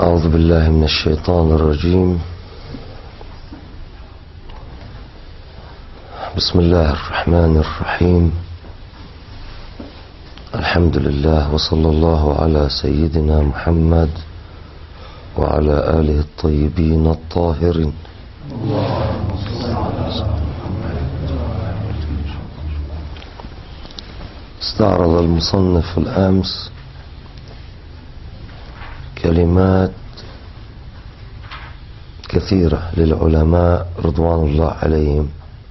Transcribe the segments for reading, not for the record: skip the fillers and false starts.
أعوذ بالله من الشيطان الرجيم. بسم الله الرحمن الرحيم. الحمد لله وصلى الله على سيدنا محمد وعلى آله الطيبين الطاهرين. استعرض المصنف الأمس كلمات كثيرة للعلماء رضوان الله عليهم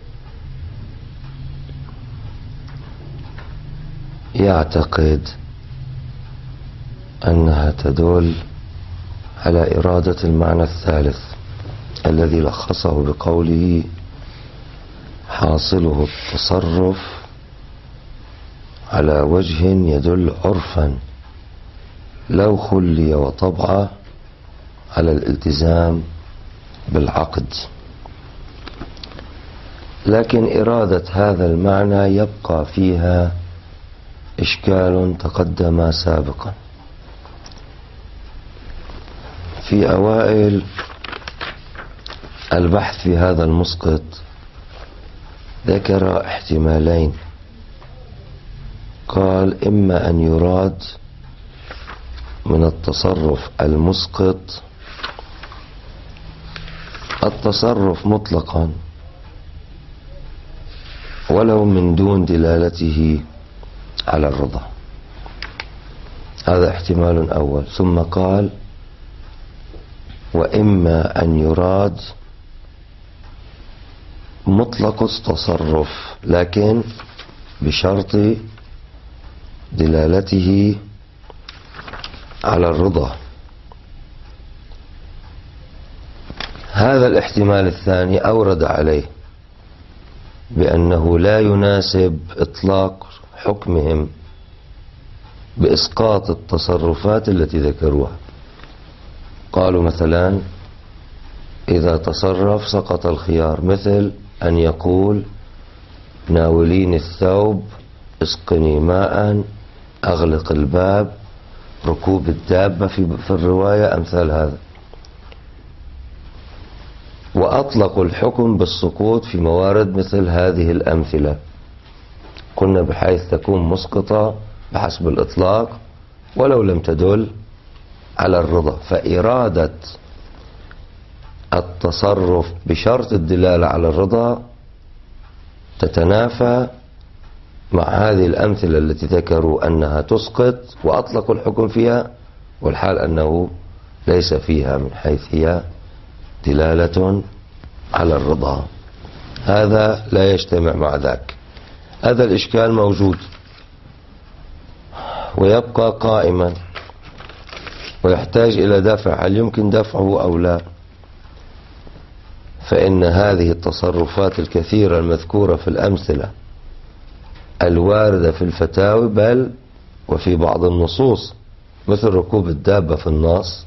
يعتقد أنها تدل على إرادة المعنى الثالث الذي لخصه بقوله حاصله التصرف على وجه يدل عرفا لو خلي وطبعه على الالتزام بالعقد، لكن إرادة هذا المعنى يبقى فيها إشكال تقدم سابقا. في أوائل البحث في هذا المسقط ذكر احتمالين، قال إما أن يراد من التصرف المسقط التصرف مطلقا ولو من دون دلالته على الرضا، هذا احتمال أول. ثم قال وإما أن يراد مطلق التصرف لكن بشرط دلالته على الرضا. هذا الاحتمال الثاني أورد عليه بأنه لا يناسب إطلاق حكمهم بإسقاط التصرفات التي ذكروها. قالوا مثلا إذا تصرف سقط الخيار، مثل أن يقول ناوليني الثوب، اسقني ماء، أغلق الباب، ركوب الدابة في الرواية، أمثال هذا. وأطلقوا الحكم بالسقوط في موارد مثل هذه الأمثلة، قلنا بحيث تكون مسقطة بحسب الإطلاق ولو لم تدل على الرضا. فإرادة التصرف بشرط الدلالة على الرضا تتنافى مع هذه الأمثلة التي ذكروا أنها تسقط وأطلقوا الحكم فيها، والحال أنه ليس فيها من حيث هي دلالة على الرضا. هذا لا يجتمع مع ذاك. هذا الإشكال موجود ويبقى قائما ويحتاج إلى دفع، هل يمكن دفعه أو لا؟ فإن هذه التصرفات الكثيرة المذكورة في الأمثلة الواردة في الفتاوي بل وفي بعض النصوص مثل ركوب الدابة في النص،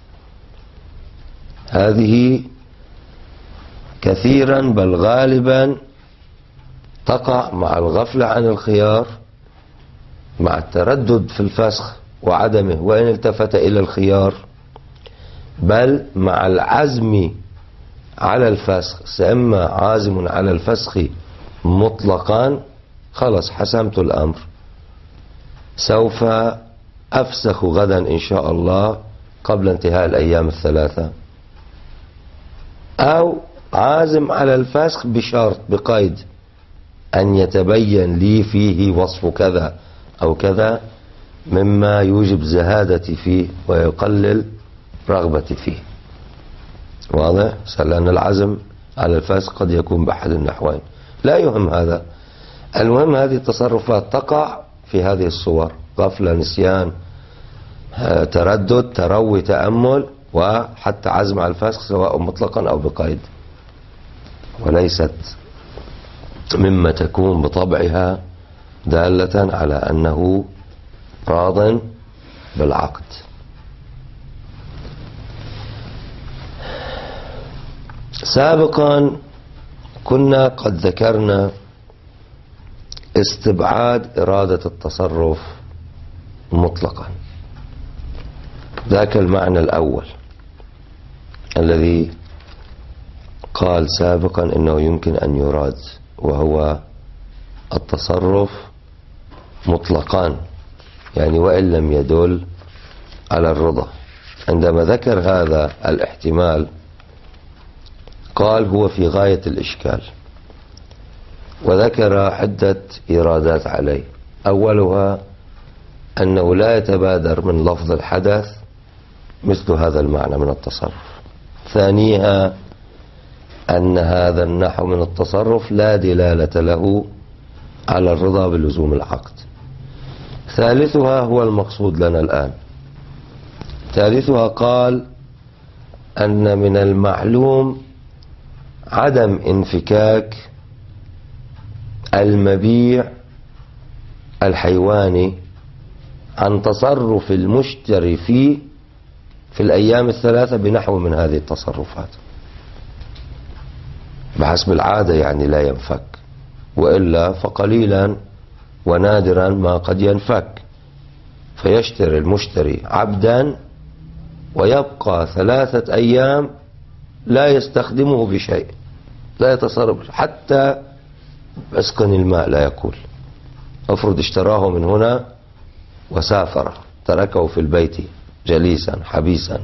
هذه كثيرا بل غالبا تقع مع الغفلة عن الخيار، مع التردد في الفسخ وعدمه وإن التفت إلى الخيار، بل مع العزم على الفسخ. سأما عازم على الفسخ مطلقا، خلص حسمت الأمر، سوف أفسخ غدا إن شاء الله قبل انتهاء الأيام الثلاثة، أو عازم على الفسخ بشرط بقيد أن يتبين لي فيه وصف كذا أو كذا مما يوجب زهادتي فيه ويقلل رغبتي فيه. واضح؟ لأن العزم على الفسخ قد يكون بأحد النحوين، لا يهم هذا. المهم هذه التصرفات تقع في هذه الصور: غفلة، نسيان، تردد، تروي، تأمل، وحتى عزم على الفسخ سواء مطلقا أو بقيد، وليست مما تكون بطبعها دالة على أنه راض بالعقد. سابقا كنا قد ذكرنا استبعاد إرادة التصرف مطلقا، ذاك المعنى الأول الذي قال سابقا إنه يمكن أن يراد، وهو التصرف مطلقا، يعني وإن لم يدل على الرضا. عندما ذكر هذا الاحتمال قال هو في غاية الإشكال، وذكر عدة إيرادات عليه. أولها أنه لا يتبادر من لفظ الحدث مثل هذا المعنى من التصرف. ثانيها أن هذا النحو من التصرف لا دلالة له على الرضا بلزوم العقد. ثالثها هو المقصود لنا الآن. ثالثها قال أن من المعلوم عدم انفكاك المبيع الحيواني عن تصرف المشتري فيه في الأيام الثلاثة بنحو من هذه التصرفات. بحسب العادة يعني لا ينفك، وإلا فقليلا ونادرا ما قد ينفك، فيشتري المشتري عبدا ويبقى 3 أيام لا يستخدمه بشيء، لا يتصرف، حتى اسقن الماء لا يقول. افرض اشتراه من هنا وسافر، تركه في البيت جليسا حبيسا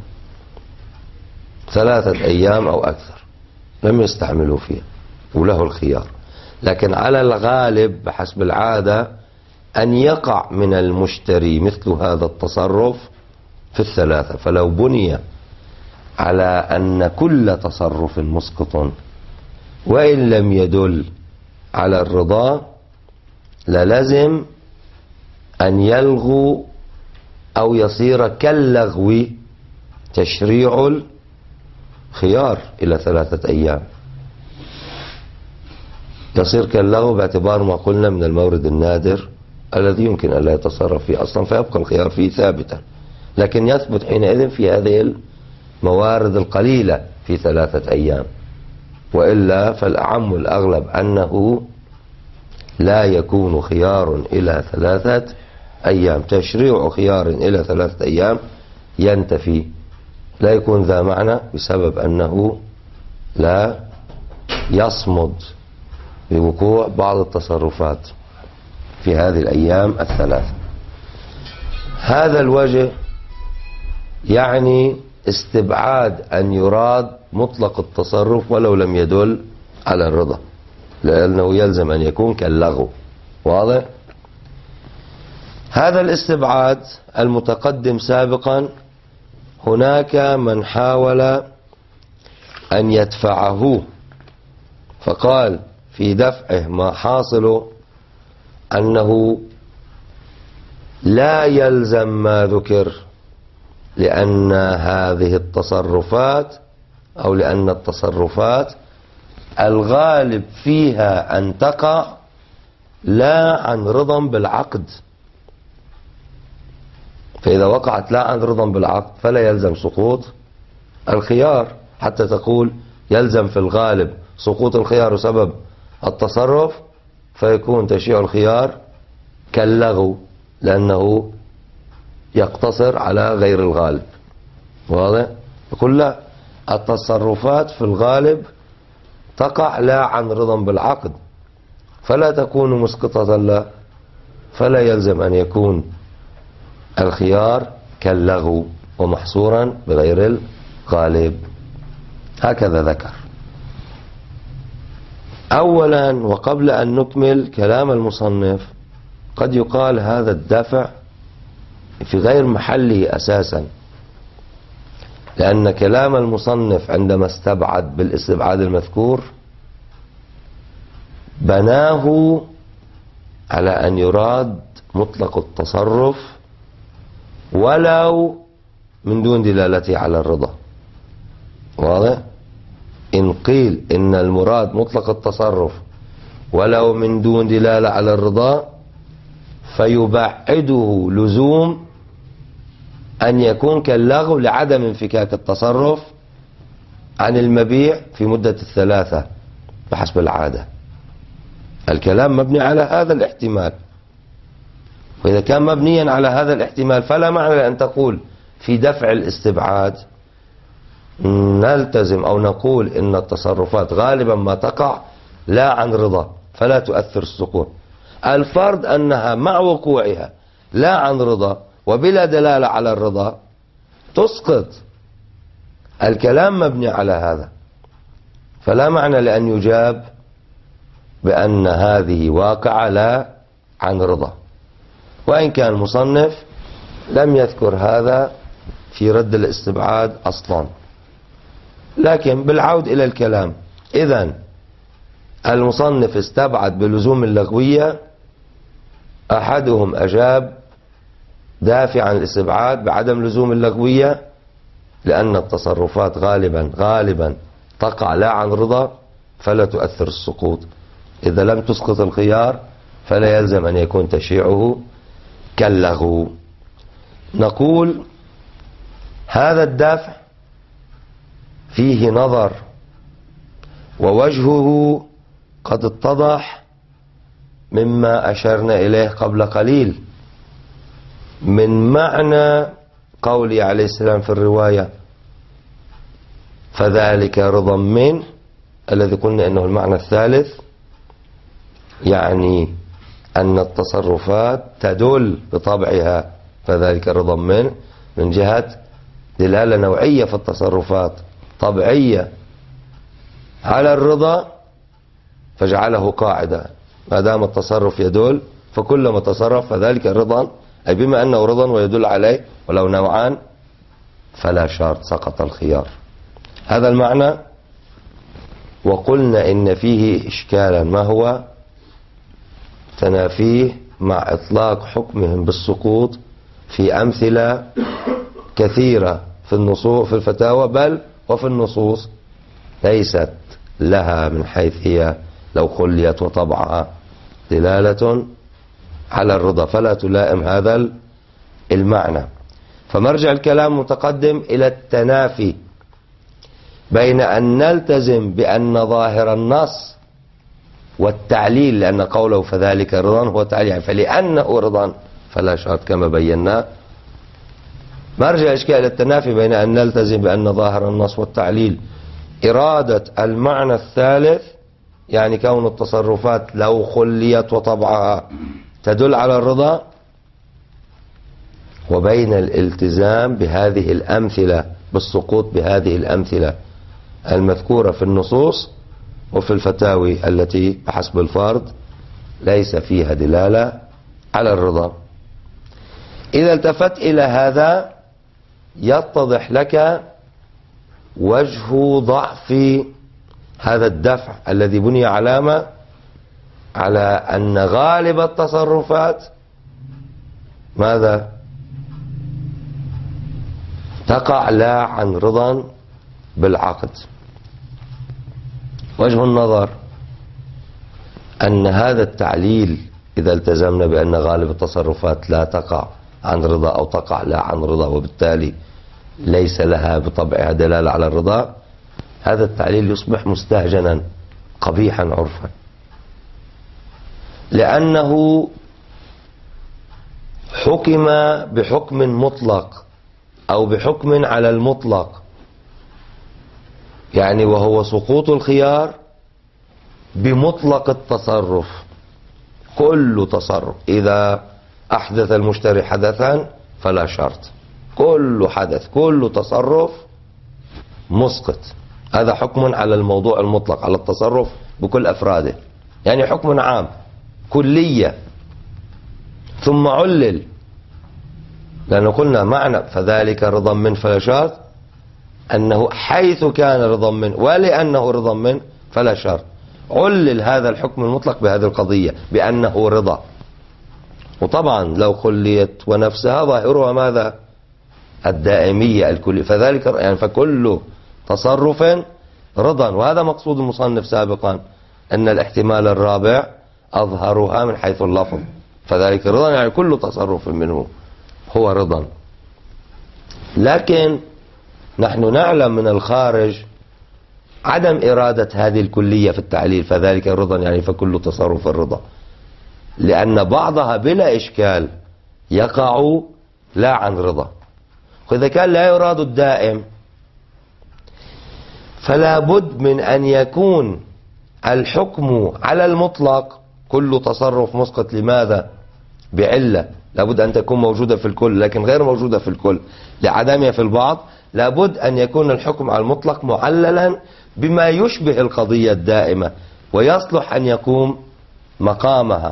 3 أيام أو أكثر لم يستعملوا فيه، وله الخيار. لكن على الغالب بحسب العادة أن يقع من المشتري مثل هذا التصرف في ال3. فلو بني على أن كل تصرف مسقط وإن لم يدل على الرضا للزم أن يلغو أو يصير كاللغو تشريع الخيار إلى 3 أيام. يصير كاللغو باعتبار ما قلنا من المورد النادر الذي يمكن أن لا يتصرف فيه أصلا، فيبقى الخيار فيه ثابتا، لكن يثبت حينئذ في هذه الموارد القليلة في 3 أيام. وإلا فالأعم الأغلب أنه لا يكون خيار إلى 3 أيام. تشريع خيار إلى 3 أيام ينتفي، لا يكون ذا معنى بسبب أنه لا يصمد بوقوع بعض التصرفات في هذه الأيام ال3. هذا الوجه يعني استبعاد أن يراد مطلق التصرف ولو لم يدل على الرضا، لأنه يلزم أن يكون كاللغو. واضح؟ هذا الاستبعاد المتقدم سابقا هناك من حاول أن يدفعه، فقال في دفعه ما حاصل أنه لا يلزم ما ذكر، لأن هذه التصرفات أو لأن التصرفات الغالب فيها أن تقع لا عن رضا بالعقد، فإذا وقعت لا عن رضا بالعقد فلا يلزم سقوط الخيار، حتى تقول يلزم في الغالب سقوط الخيار سبب التصرف، فيكون تشيع الخيار كاللغو لأنه يقتصر على غير الغالب. واضح؟ يقول لا، التصرفات في الغالب تقع لا عن رضا بالعقد فلا تكون مسقطة له، فلا يلزم أن يكون الخيار كاللغو ومحصورا بغير الغالب. هكذا ذكر. أولا وقبل أن نكمل كلام المصنف، قد يقال هذا الدفع في غير محله أساسا، لأن كلام المصنف عندما استبعد بالاستبعاد المذكور بناه على أن يراد مطلق التصرف ولو من دون دلالته على الرضا. واضح؟ إن قيل إن المراد مطلق التصرف ولو من دون دلالة على الرضا فيبعده لزوم أن يكون كاللغو لعدم انفكاك التصرف عن المبيع في مدة ال3 بحسب العادة. الكلام مبني على هذا الاحتمال، وإذا كان مبنيا على هذا الاحتمال فلا معنى أن تقول في دفع الاستبعاد نلتزم أو نقول إن التصرفات غالبا ما تقع لا عن رضا فلا تؤثر السقوط. الفرض أنها مع وقوعها لا عن رضا وبلا دلالة على الرضا تسقط. الكلام مبني على هذا، فلا معنى لأن يجاب بأن هذه واقعة لا عن رضا، وإن كان المصنف لم يذكر هذا في رد الاستبعاد أصلا. لكن بالعود إلى الكلام، إذن المصنف استبعد بلزوم اللغوية. أحدهم أجاب دافعا الاستبعاد بعدم لزوم اللغوية لأن التصرفات غالبا تقع لا عن رضا فلا تؤثر السقوط. إذا لم تسقط الخيار فلا يلزم أن يكون تشريعه كاللغو. نقول هذا الدافع فيه نظر، ووجهه قد اتضح مما أشرنا إليه قبل قليل من معنى قوله عليه السلام في الرواية فذلك رضا منه، الذي قلنا إنه المعنى الثالث، يعني أن التصرفات تدل بطبعها فذلك رضا منه من جهة دلالة نوعية في التصرفات طبيعية على الرضا، فجعله قاعدة ما دام التصرف يدل فكلما تصرف فذلك رضا، أي بما أنه رضا ويدل عليه ولو نوعان فلا شرط سقط الخيار. هذا المعنى. وقلنا إن فيه إشكالا، ما هو؟ تنافيه مع إطلاق حكمهم بالسقوط في أمثلة كثيرة في النصوص في الفتاوى بل وفي النصوص ليست لها من حيث هي لو خليت وطبعها دلالة على الرضا فلا تلائم هذا المعنى. فمرجع الكلام متقدم إلى التنافي بين أن نلتزم بأن ظاهر النص والتعليل، لأن قوله فذلك رضا هو تعليل، فلأنه رضا فلا شرط كما بينا. مرجع إشكال التنافي بين أن نلتزم بأن ظاهر النص والتعليل إرادة المعنى الثالث، يعني كون التصرفات لو خليت وطبعها تدل على الرضا، وبين الالتزام بهذه الأمثلة بالسقوط بهذه الأمثلة المذكورة في النصوص وفي الفتاوي التي بحسب الفرض ليس فيها دلالة على الرضا. إذا التفت إلى هذا يتضح لك وجه ضعف هذا الدفع الذي بني علامة على أن غالب التصرفات ماذا؟ تقع لا عن رضا بالعقد. وجه النظر أن هذا التعليل إذا التزمنا بأن غالب التصرفات لا تقع عن رضا أو تقع لا عن رضا وبالتالي ليس لها بطبعها دلالة على الرضا، هذا التعليل يصبح مستهجنا قبيحا عرفا، لأنه حكم بحكم مطلق أو بحكم على المطلق، يعني وهو سقوط الخيار بمطلق التصرف. كل تصرف إذا أحدث المشتري حدثا فلا شرط، كل حدث كل تصرف مسقط. هذا حكم على الموضوع المطلق على التصرف بكل أفراده، يعني حكم عام كلية. ثم علل، لأنه قلنا معنى فذلك رضا من فلا شرط أنه حيث كان رضا من ولأنه رضا من فلا شرط. علل هذا الحكم المطلق بهذه القضية بأنه رضا. وطبعا لو خليت ونفسها ظاهرها ماذا؟ الدائمية الكلية، فذلك يعني فكل تصرف رضا. وهذا مقصود المصنف سابقا أن الاحتمال الرابع أظهرها من حيث اللفظ، فذلك رضا يعني كل تصرف منه هو رضا. لكن نحن نعلم من الخارج عدم إرادة هذه الكلية في التعليل فذلك رضا يعني فكل تصرف الرضا، لأن بعضها بلا إشكال يقع لا عن رضا. وإذا كان لا يراد الدائم فلا بد من أن يكون الحكم على المطلق كل تصرف مسقط. لماذا؟ بعلة لابد أن تكون موجودة في الكل لكن غير موجودة في الكل لعدمها في البعض. لابد أن يكون الحكم على المطلق معللا بما يشبه القضية الدائمة ويصلح أن يقوم مقامها.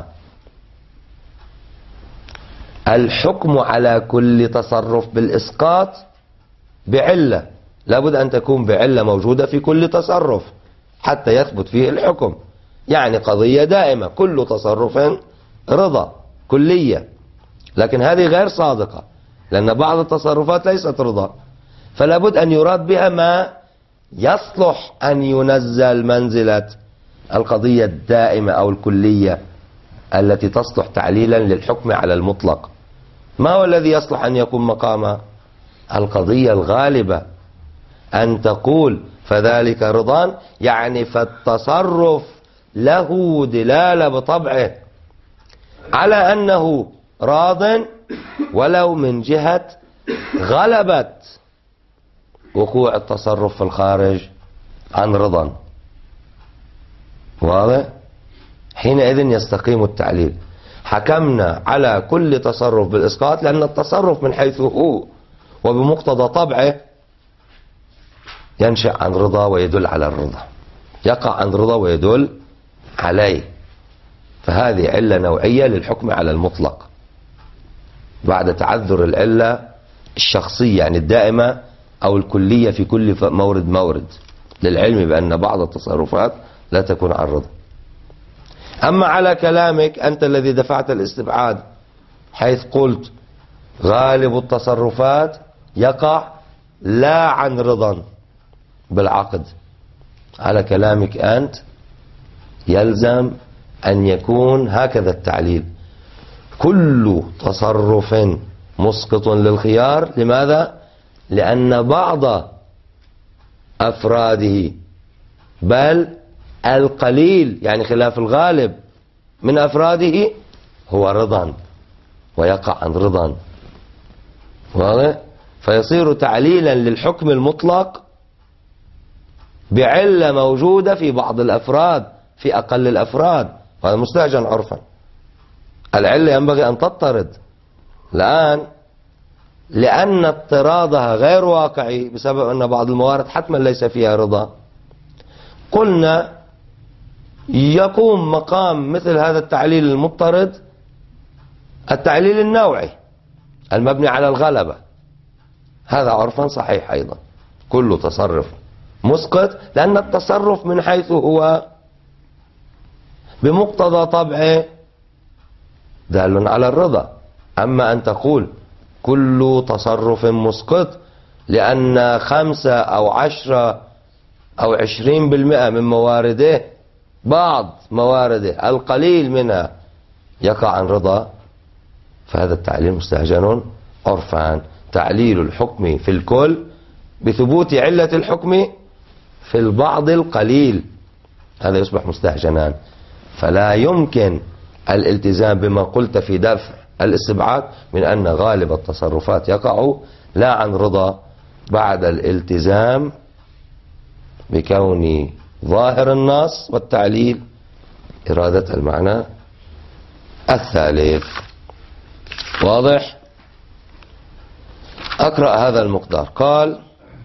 الحكم على كل تصرف بالإسقاط بعلة، لابد أن تكون بعلة موجودة في كل تصرف حتى يثبت فيه الحكم. يعني قضية دائمة كل تصرف رضا كلية، لكن هذه غير صادقة لأن بعض التصرفات ليست رضا، فلا بد أن يراد بها ما يصلح أن ينزل منزلة القضية الدائمة أو الكلية التي تصلح تعليلا للحكم على المطلق. ما هو الذي يصلح أن يكون مقامها؟ القضية الغالبة، أن تقول فذلك رضان، يعني فالتصرف له دلالة بطبعه على أنه راض ولو من جهة غلبة وقوع التصرف في الخارج عن رضا. واضح؟ حينئذ يستقيم التعليل. حكمنا على كل تصرف بالإسقاط لأن التصرف من حيث هو وبمقتضى طبعه ينشأ عن رضا ويدل على الرضا، يقع عن رضا ويدل عليه. فهذه علة نوعية للحكم على المطلق بعد تعذر العلة الشخصية يعني الدائمة أو الكلية في كل مورد للعلم بأن بعض التصرفات لا تكون عن رضا. أما على كلامك أنت الذي دفعت الاستبعاد حيث قلت غالب التصرفات يقع لا عن رضا بالعقد، على كلامك أنت يلزم أن يكون هكذا التعليل: كل تصرف مسقط للخيار. لماذا؟ لأن بعض أفراده بل القليل يعني خلاف الغالب من أفراده هو رضا ويقع عن رضا. واضح؟ فيصير تعليلا للحكم المطلق بعلة موجودة في بعض الأفراد في أقل الأفراد، وهذا مستهجن عرفا. العلة ينبغي أن تضطرد الآن لأن اضطرادها غير واقعي بسبب أن بعض الموارد حتما ليس فيها رضا. قلنا يقوم مقام مثل هذا التعليل المضطرد التعليل النوعي المبني على الغلبة، هذا عرفا صحيح أيضا. كل تصرف مسقط لأن التصرف من حيث هو بمقتضى طبعه دال على الرضا. أما أن تقول كل تصرف مسقط لأن 5 أو 10 أو 20% من موارده بعض موارده القليل منها يقع عن رضا، فهذا التعليل مستهجن عرفان. تعليل الحكم في الكل بثبوت علة الحكم في البعض القليل، هذا يصبح مستهجنان. فلا يمكن الالتزام بما قلت في دفع الاستبعاد من أن غالب التصرفات يقع لا عن رضا بعد الالتزام بكون ظاهر النص والتعليل إرادة المعنى الثالث. واضح؟ أقرأ هذا المقدار. قال: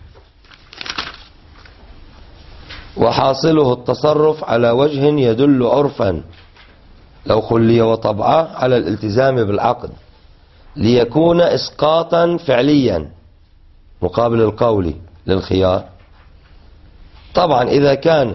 وحاصله التصرف على وجه يدل عرفا لو خلي وطبعه على الالتزام بالعقد ليكون إسقاطا فعليا مقابل القول للخيار. طبعا إذا كان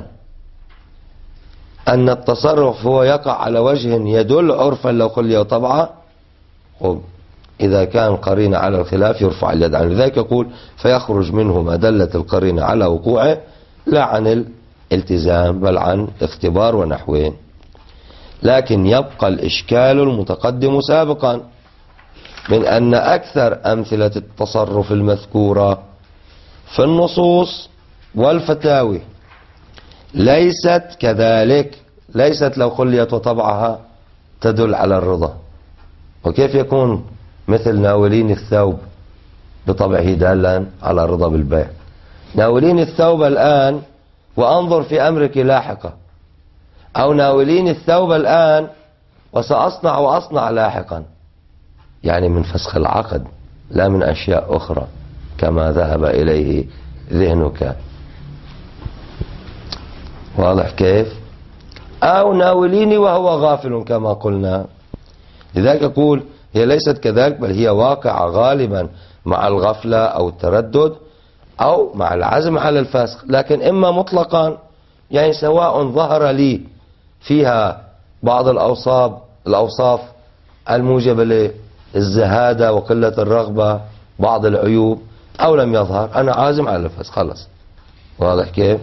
أن التصرف هو يقع على وجه يدل عرفا لو خلي وطبعه، إذا كان قرينة على الخلاف يرفع اليد عنه. لذلك يقول: فيخرج منه ما دلت القرينة على وقوعه لا عن الالتزام بل عن اختبار ونحوه. لكن يبقى الإشكال المتقدم سابقا من أن أكثر أمثلة التصرف المذكورة في النصوص والفتاوي ليست كذلك، ليست لو خليت وطبعها تدل على الرضا. وكيف يكون مثل ناولين الثوب بطبعه دالا على الرضا بالبيع؟ ناوليني الثوب الآن وأنظر في أمرك لاحقا، أو ناوليني الثوب الآن وسأصنع وأصنع لاحقا، يعني من فسخ العقد لا من أشياء أخرى كما ذهب إليه ذهنك. واضح كيف؟ أو ناوليني وهو غافل كما قلنا. لذلك أقول هي ليست كذلك، بل هي واقعة غالبا مع الغفلة أو التردد أو مع العزم على الفسخ، لكن إما مطلقا، يعني سواء ظهر لي فيها بعض الأوصاف الموجبة للزهادة وقلة الرغبة، بعض العيوب، أو لم يظهر، أنا عازم على الفسخ خلص. واضح كيف؟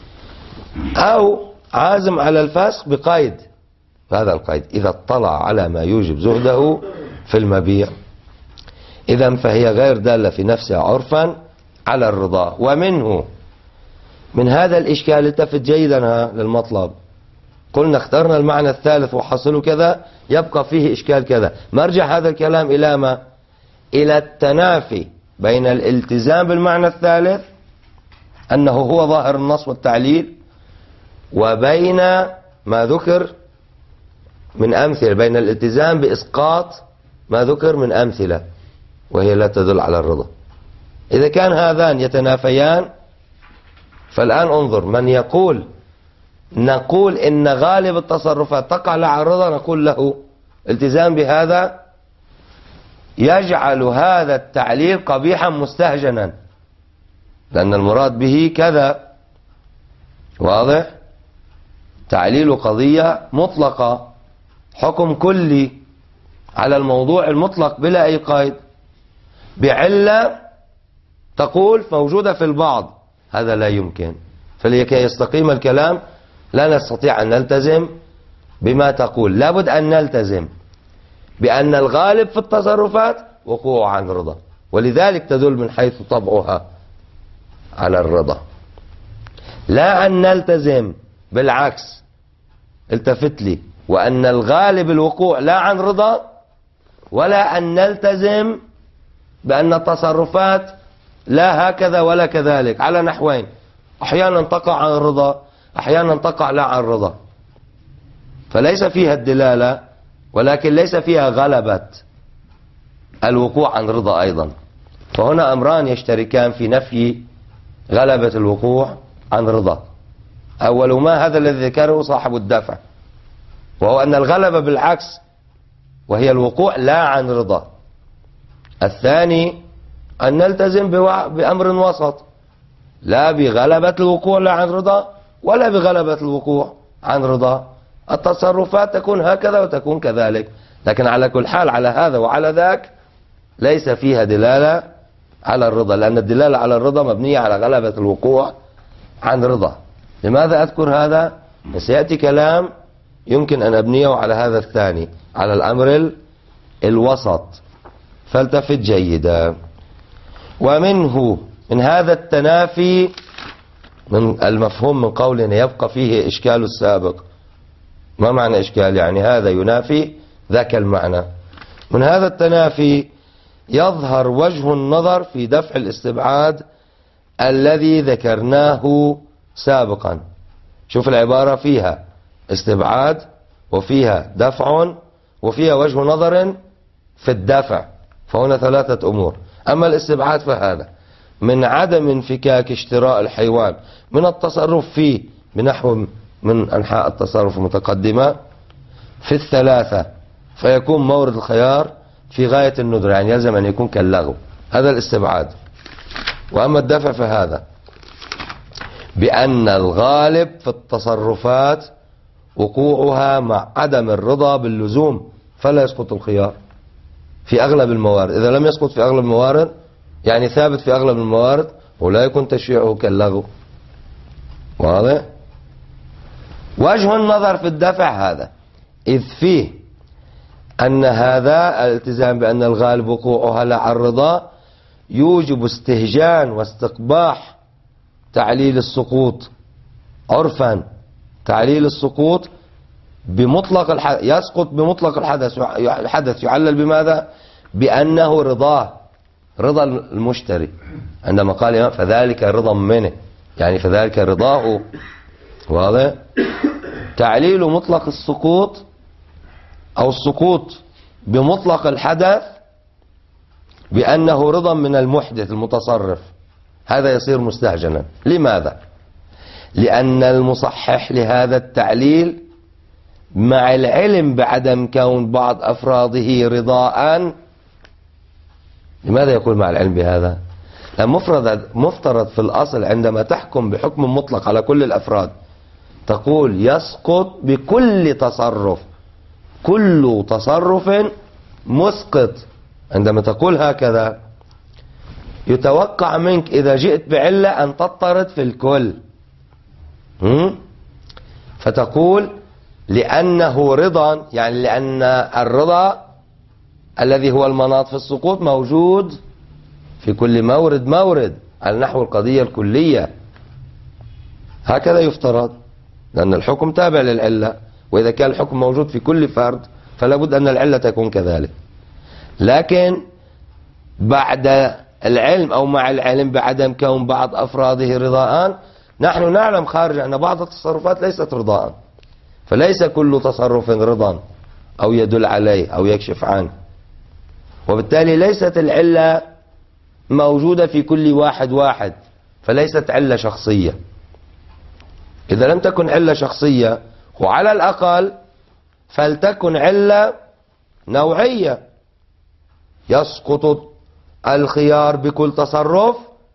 أو عازم على الفسخ بقيد، هذا القيد إذا اطلع على ما يوجب زهده في المبيع، إذا فهي غير دالة في نفسها عرفا على الرضا. ومنه من هذا الإشكال، التفت جيدا للمطلب، قلنا اخترنا المعنى الثالث وحصلوا كذا، يبقى فيه إشكال كذا. مرجع هذا الكلام إلى ما؟ إلى التنافي بين الالتزام بالمعنى الثالث أنه هو ظاهر النص والتعليل، وبين ما ذكر من أمثلة، بين الالتزام بإسقاط ما ذكر من أمثلة وهي لا تدل على الرضا. إذا كان هذان يتنافيان، فالآن انظر، من يقول نقول إن غالب التصرفات تقع لا على الرضا، نقول له التزام بهذا يجعل هذا التعليل قبيحا مستهجنا، لأن المراد به كذا. واضح؟ تعليل قضية مطلقة، حكم كلي على الموضوع المطلق بلا أي قيد، بعلة تقول موجودة في البعض، هذا لا يمكن. فلكي يستقيم الكلام لا نستطيع أن نلتزم بما تقول، لابد أن نلتزم بأن الغالب في التصرفات وقوع عن رضا، ولذلك تدل من حيث طبعها على الرضا، لا أن نلتزم بالعكس. التفت لي، وأن الغالب الوقوع لا عن رضا، ولا أن نلتزم بأن التصرفات لا هكذا ولا كذلك، على نحوين، أحيانا تقع عن الرضا، أحيانا تقع لا عن الرضا. فليس فيها الدلالة، ولكن ليس فيها غلبة الوقوع عن رضا أيضا. فهنا أمران يشتركان في نفي غلبة الوقوع عن رضا. أول ما هذا الذي ذكره صاحب الدفع، وهو أن الغلبة بالعكس وهي الوقوع لا عن رضا. الثاني أن نلتزم بأمر وسط، لا بغلبة الوقوع لا عن رضا، ولا بغلبة الوقوع عن رضا. التصرفات تكون هكذا وتكون كذلك، لكن على كل حال على هذا وعلى ذاك ليس فيها دلالة على الرضا، لأن الدلالة على الرضا مبنية على غلبة الوقوع عن رضا. لماذا أذكر هذا؟ سيأتي كلام يمكن أن أبنيه على هذا الثاني، على الأمر الوسط، فالتفت جيدا. ومنه من هذا التنافي، من المفهوم من قولنا يبقى فيه إشكال السابق. ما معنى إشكال؟ يعني هذا ينافي ذاك المعنى. من هذا التنافي يظهر وجه النظر في دفع الاستبعاد الذي ذكرناه سابقا. شوف العبارة، فيها استبعاد وفيها دفع وفيها وجه نظر في الدفع، فهنا ثلاثة أمور. أما الاستبعاد فهذا من عدم انفكاك اشتراء الحيوان من التصرف فيه بنحو من أنحاء التصرف المتقدمة في الثلاثة، فيكون مورد الخيار في غاية الندرة، يعني يلزم أن يكون كاللغو، هذا الاستبعاد. وأما الدفع فهذا بأن الغالب في التصرفات وقوعها مع عدم الرضا باللزوم، فلا يسقط الخيار في أغلب الموارد. إذا لم يسقط في أغلب الموارد يعني ثابت في أغلب الموارد، ولا يكون تشريعه كاللغو. واضح؟ وجه النظر في الدفع هذا، إذ فيه أن هذا الالتزام بأن الغالب وقوعها لا على الرضا يوجب استهجان واستقباح تعليل السقوط عرفا. تعليل السقوط بمطلق الحدث، يسقط بمطلق الحدث. يعلل بماذا؟ بأنه رضاه رضا المشتري عندما قال فذلك رضا منه، يعني فذلك رضاه. واضح؟ تعليل مطلق السقوط أو السقوط بمطلق الحدث بأنه رضا من المحدث المتصرف، هذا يصير مستهجنا. لماذا؟ لأن المصحح لهذا التعليل مع العلم بعدم كون بعض أفراده رضاء. لماذا يقول مع العلم بهذا؟ لأن مفترض في الأصل عندما تحكم بحكم مطلق على كل الأفراد تقول يسقط بكل تصرف، كل تصرف مسقط. عندما تقول هكذا يتوقع منك إذا جئت بعلة أن تضطرد في الكل، فتقول لأنه رضا، يعني لأن الرضا الذي هو المناط في السقوط موجود في كل مورد على نحو القضية الكلية. هكذا يفترض، لأن الحكم تابع للعلة، وإذا كان الحكم موجود في كل فرد فلا بد أن العلة تكون كذلك. لكن بعد العلم أو مع العلم بعدم كون بعض أفراده رضاء، نحن نعلم خارج أن بعض التصرفات ليست رضاء، فليس كل تصرف رضا أو يدل عليه أو يكشف عنه، وبالتالي ليست العلة موجودة في كل واحد، فليست علة شخصية. إذا لم تكن علة شخصية وعلى الأقل فلتكن علة نوعية، يسقط الخيار بكل تصرف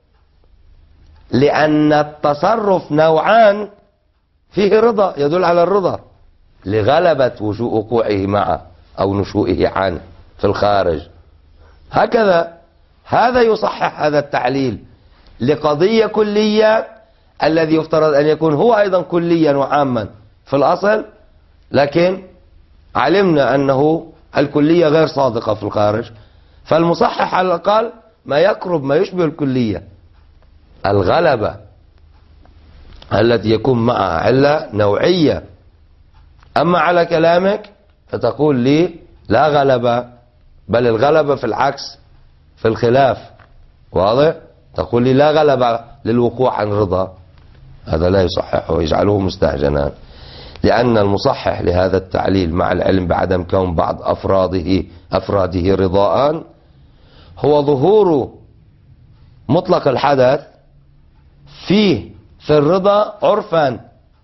لأن التصرف نوعان فيه رضا يدل على الرضا لغلبة وقوعه معه أو نشوئه عنه في الخارج. هكذا هذا يصحح هذا التعليل لقضية كلية الذي يفترض أن يكون هو أيضا كليا وعاما في الأصل، لكن علمنا أنه الكلية غير صادقة في الخارج، فالمصحح على الأقل ما يقرب ما يشبه الكلية، الغلبة التي يكون معها علة نوعية. أما على كلامك فتقول لي لا غلبة، بل الغلبة في العكس في الخلاف. واضح؟ تقول لي لا غلبة للوقوع عن رضا، هذا لا يصححه ويجعله مستهجنا، لأن المصحح لهذا التعليل مع العلم بعدم كون بعض أفراده رضاء هو ظهور مطلق الحدث فيه في الرضا عرفا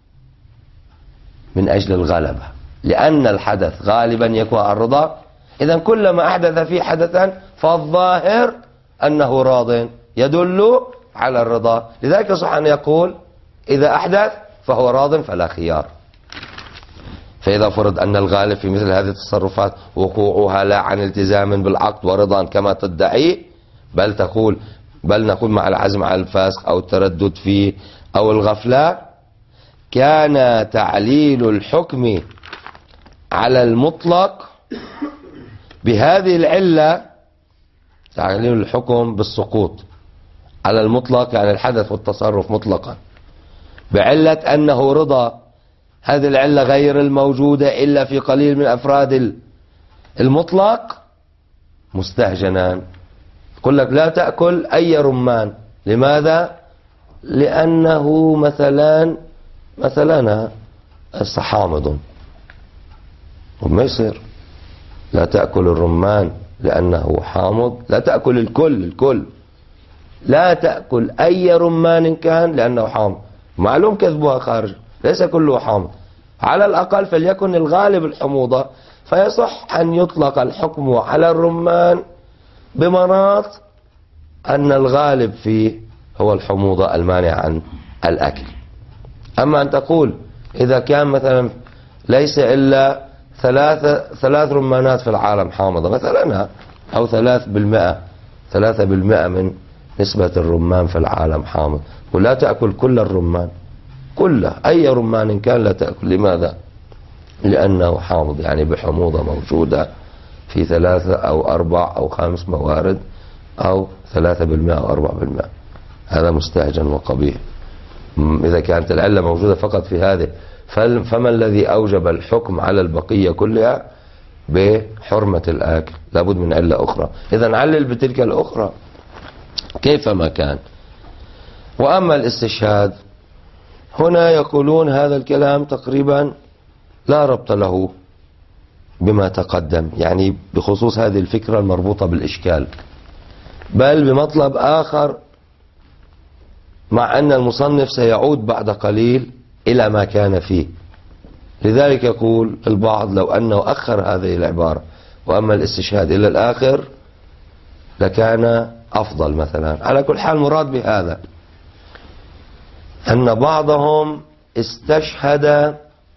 من أجل الغلبة، لأن الحدث غالبا يكون الرضا. إذا كلما أحدث فيه حدثا فالظاهر أنه راض يدل على الرضا، لذلك صح أن يقول إذا أحدث فهو راض فلا خيار. فإذا فرض أن الغالب في مثل هذه التصرفات وقوعها لا عن التزام بالعقد ورضا كما تدعي، بل نقول مع العزم على الفسخ أو التردد فيه أو الغفلة، كان تعليل الحكم على المطلق بهذه العلة، تعليل الحكم بالسقوط على المطلق يعني الحدث والتصرف مطلقا بعلة أنه رضا، هذه العلة غير الموجودة إلا في قليل من أفراد المطلق، مستهجنان. يقول لك لا تأكل أي رمان. لماذا؟ لأنه مثلا حامض، وما يصير لا تأكل الرمان لأنه حامض، لا تأكل الكل لا تأكل أي رمان كان لأنه حامض، معلوم كذبها خارج، ليس كله حامض، على الأقل فليكن الغالب الحموضة، فيصح أن يطلق الحكم على الرمان بمناط أن الغالب فيه هو الحموضة المانع عن الأكل. أما أن تقول إذا كان مثلا ليس إلا ثلاث رمانات في العالم حامضة مثلا، أو 3% من نسبة الرمان في العالم حامض، ولا تأكل كل الرمان كله، أي رمان كان لا تأكل. لماذا؟ لأنه حامض، يعني بحموضة موجودة في 3 أو 4 أو 5 موارد، أو 3% أو 4%. هذا مستهجن وقبيح. إذا كانت العلة موجودة فقط في هذه، فما الذي أوجب الحكم على البقية كلها بحرمة الآكل؟ لابد من علة أخرى. إذا علل بتلك الأخرى كيفما كان. وأما الاستشهاد هنا يقولون هذا الكلام تقريبا لا ربط له بما تقدم، يعني بخصوص هذه الفكرة المربوطة بالإشكال، بل بمطلب آخر، مع أن المصنف سيعود بعد قليل إلى ما كان فيه. لذلك يقول البعض لو أنه أخر هذه العبارة وأما الاستشهاد إلى الآخر لكان أفضل مثلا. على كل حال مراد بهذا أن بعضهم استشهد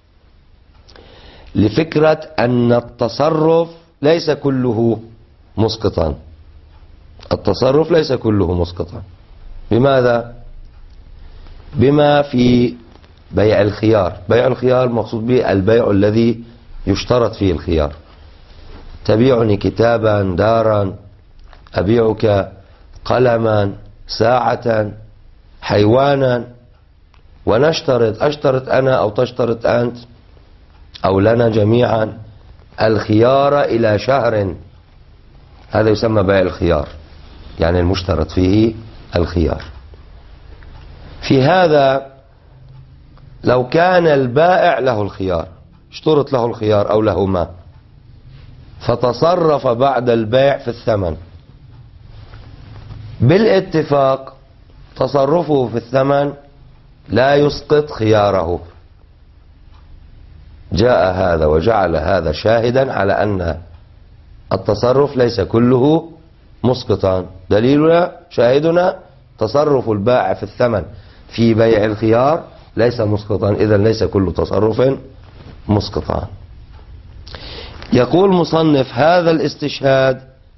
لفكرة أن التصرف ليس كله مسقطا. التصرف ليس كله مسقطا. بماذا؟ بما في بيع الخيار. بيع الخيار مقصود به البيع الذي يشترط فيه الخيار. تبيعني كتابا، دارا، أبيعك قلما، ساعة، حيوانا، ونشترط، أشترط أنا أو تشترط أنت أو لنا جميعا الخيار إلى شهر. هذا يسمى بيع الخيار، يعني المشترط فيه الخيار. في هذا لو كان البائع له الخيار، اشترط له الخيار أو له ما، فتصرف بعد البيع في الثمن بالاتفاق، تصرفه في الثمن لا يسقط خياره. جاء هذا وجعل هذا شاهدا على أن التصرف ليس كله مسقطا. دليلنا شاهدنا تصرف البائع في الثمن في بيع الخيار ليس مسقطا، إذن ليس كل تصرف مسقطا. يقول مصنف هذا الاستشهاد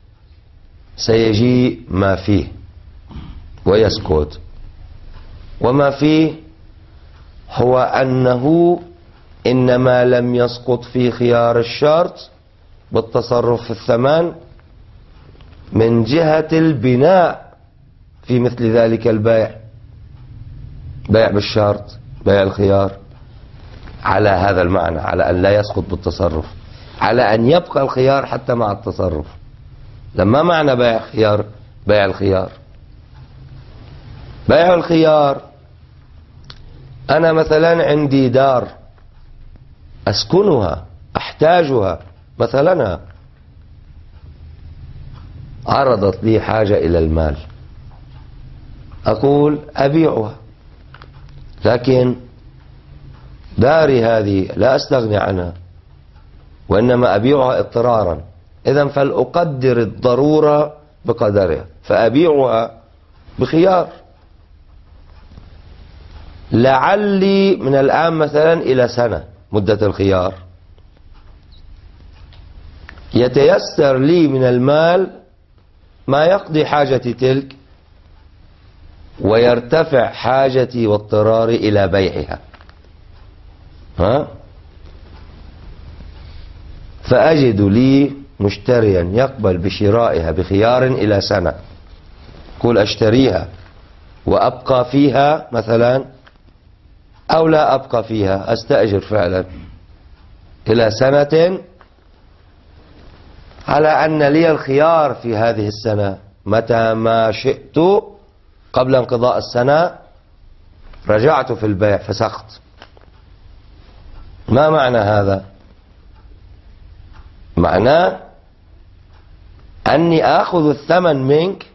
سيجي ما فيه ويسكت. وما فيه هو أنه إنما لم يسقط في خيار الشرط بالتصرف في الثمن من جهة البناء في مثل ذلك البيع، بيع بالشرط، بيع الخيار، على هذا المعنى، على أن لا يسقط بالتصرف، على أن يبقى الخيار حتى مع التصرف. لما معنى بيع خيار؟ بيع الخيار، بيع الخيار، أنا مثلا عندي دار أسكنها، أحتاجها، مثلا عرضت لي حاجة إلى المال، أقول أبيعها، لكن داري هذه لا أستغني عنها، وإنما أبيعها اضطرارا. إذن فلأقدر الضرورة بقدرها، فأبيعها بخيار. لعلي من الآن مثلا إلى سنة مدة الخيار يتيسر لي من المال ما يقضي حاجتي تلك ويرتفع حاجتي واضطراري إلى بيعها، فأجد لي مشتريا يقبل بشرائها بخيار إلى سنة. قل أشتريها وأبقى فيها مثلا، أو لا أبقى فيها، أستأجر فعلا إلى سنة، على أن لي الخيار في هذه السنة، متى ما شئت قبل انقضاء السنة رجعت في البيع فسخت. ما معنى هذا؟ معناه أني آخذ الثمن منك،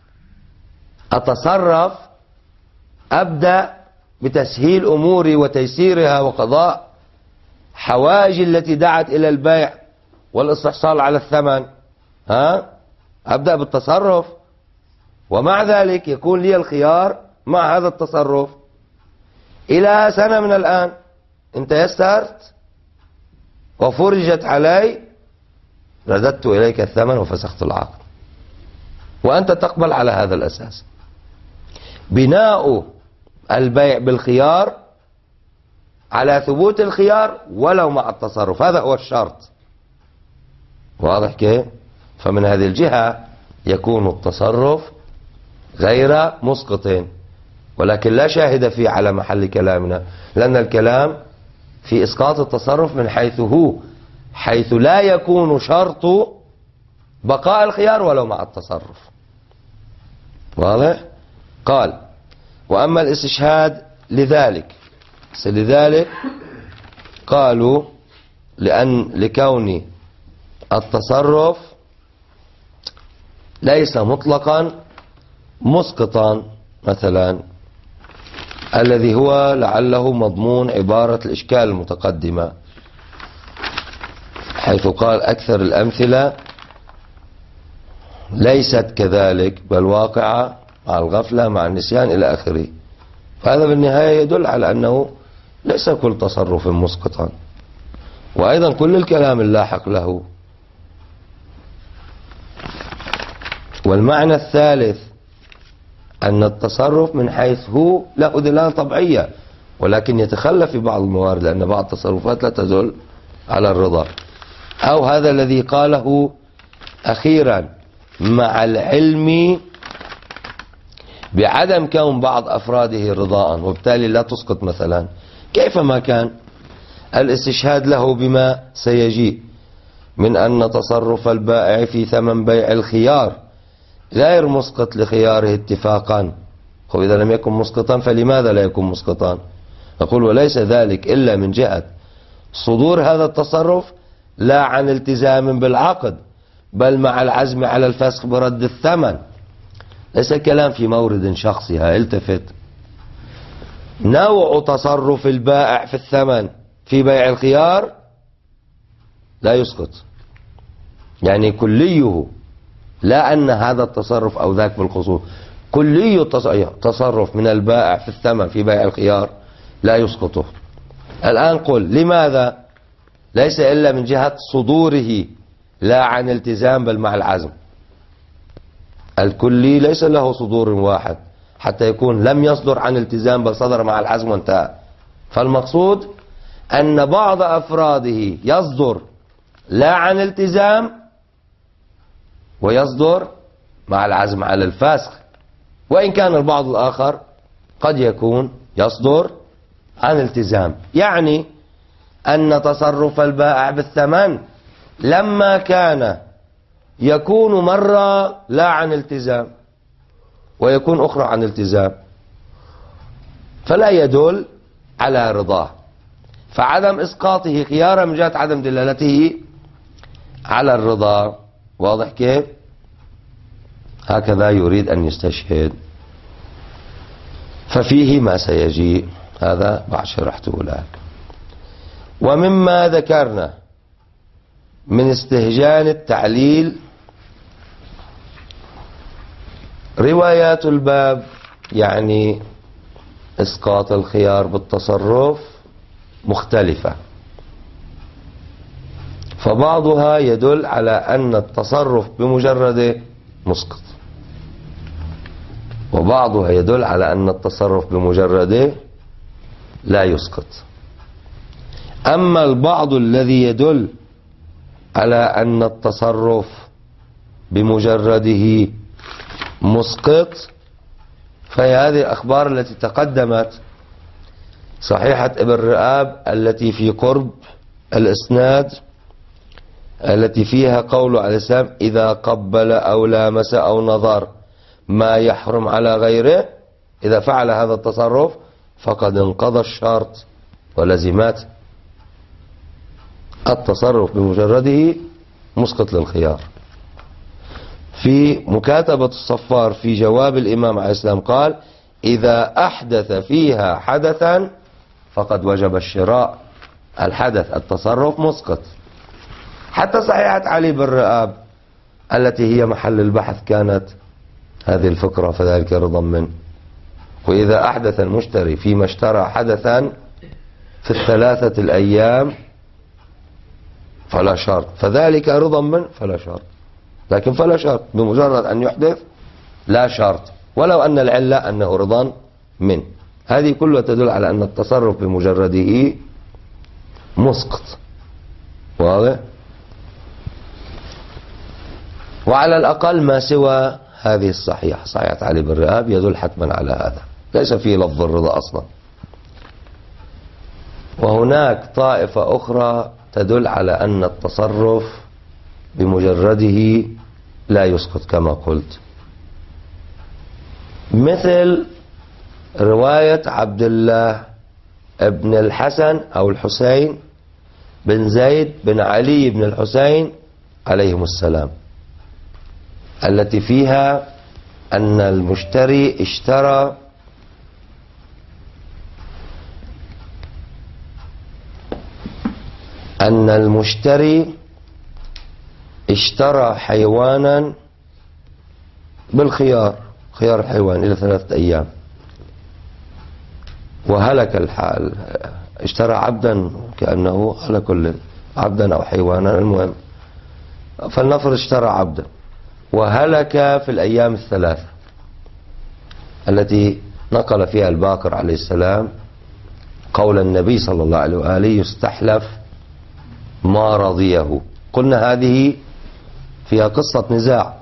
أتصرف، أبدأ بتسهيل أموري وتيسيرها وقضاء حوائجي التي دعت إلى البيع والاستحصال على الثمن، أبدأ بالتصرف، ومع ذلك يكون لي الخيار مع هذا التصرف إلى سنة من الآن. إن تيسرت وفرجت علي رددت إليك الثمن وفسخت العقد، وأنت تقبل على هذا الأساس. بناء البيع بالخيار على ثبوت الخيار ولو مع التصرف، هذا هو الشرط. واضح كيف؟ فمن هذه الجهة يكون التصرف غير مسقط، ولكن لا شاهد فيه على محل كلامنا، لأن الكلام في إسقاط التصرف من حيث هو، حيث لا يكون شرط بقاء الخيار ولو مع التصرف. واضح؟ قال وأما الاستشهاد لذلك قالوا لكون التصرف ليس مطلقا مسقطا مثلا، الذي هو لعله مضمون عبارة الإشكال المتقدمة، حيث قال أكثر الأمثلة ليست كذلك بل واقعة مع الغفلة مع النسيان إلى آخره. فهذا بالنهاية يدل على أنه ليس كل تصرف مسقطا، وأيضا كل الكلام اللاحق له. والمعنى الثالث أن التصرف من حيث هو له دلالة طبيعية، ولكن يتخلى في بعض الموارد، لأن بعض التصرفات لا تدل على الرضا. أو هذا الذي قاله أخيرا مع العلم بعدم كون بعض أفراده رضاء، وبالتالي لا تسقط مثلا، كيفما كان الاستشهاد له بما سيجيء من أن تصرف البائع في ثمن بيع الخيار غير مسقط لخياره اتفاقا. وإذا لم يكن مسقطا فلماذا لا يكون مسقطا؟ نقول وليس ذلك إلا من جهة صدور هذا التصرف لا عن التزام بالعقد، بل مع العزم على الفسخ برد الثمن. ليس كلام في مورد شخصي. التفت، نوع تصرف البائع في الثمن في بيع الخيار لا يسقط، يعني كليه، لا أن هذا التصرف أو ذاك بالخصوص، كلي تصرف من البائع في الثمن في بيع الخيار لا يسقطه. الآن قل لماذا؟ ليس إلا من جهة صدوره لا عن التزام بل مع العزم. الكلي ليس له صدور واحد حتى يكون لم يصدر عن التزام بل صدر مع العزم وانتهى. فالمقصود أن بعض أفراده يصدر لا عن التزام ويصدر مع العزم على الفسخ، وإن كان البعض الآخر قد يكون يصدر عن التزام. يعني أن تصرف البائع بالثمن لما كان يكون مرة لا عن التزام ويكون أخرى عن التزام فلا يدل على رضاه، فعدم إسقاطه خيارا من جهة عدم دلالته على الرضا. واضح كيف؟ هكذا يريد أن يستشهد. ففيه ما سيجيء، هذا بعد شرحته لك. ومما ذكرنا من استهجان التعليل روايات الباب، يعني إسقاط الخيار بالتصرف، مختلفة، فبعضها يدل على أن التصرف بمجرده مسقط، وبعضها يدل على أن التصرف بمجرده لا يسقط. أما البعض الذي يدل على أن التصرف بمجرده مسقط فهي هذه الأخبار التي تقدمت، صحيحة ابن رئاب التي في قرب الإسناد، التي فيها قول عليه السلام إذا قبل أو لامس أو نظر ما يحرم على غيره، إذا فعل هذا التصرف فقد انقضى الشرط ولزمات. التصرف بمجرده مسقط للخيار. في مكاتبة الصفار في جواب الإمام عليه السلام قال إذا أحدث فيها حدثا فقد وجب الشراء. الحدث التصرف مسقط. حتى صحيحة علي بن رئاب التي هي محل البحث كانت هذه الفكرة، فذلك رضا منه. وإذا أحدث المشتري فيما اشترى حدثا في الثلاثة الأيام فلا شرط، فذلك رضا منه فلا شرط. لكن فلا شرط بمجرد أن يحدث لا شرط، ولو أن العلة أنه رضا منه. هذه كلها تدل على أن التصرف بمجرده مسقط. واضح؟ وعلى الأقل ما سوى هذه الصحيحة، صحيحة علي بن رئاب، يدل حتما على هذا، ليس فيه لفظ الرضا أصلا. وهناك طائفة أخرى تدل على أن التصرف بمجرده لا يسقط كما قلت. مثل رواية عبد الله ابن الحسن أو الحسين بن زيد بن علي بن الحسين عليهم السلام، التي فيها أن المشتري اشترى حيوانا بالخيار، خيار الحيوان إلى 3 أيام، وهلك الحال. اشترى عبدا كأنه على كل عبدا أو حيوانا، المهم فلنفرض اشترى عبدا وهلك في الأيام 3 التي نقل فيها الباقر عليه السلام قول النبي صلى الله عليه وآله يستحلف ما رضيه. قلنا هذه فيها قصة نزاع.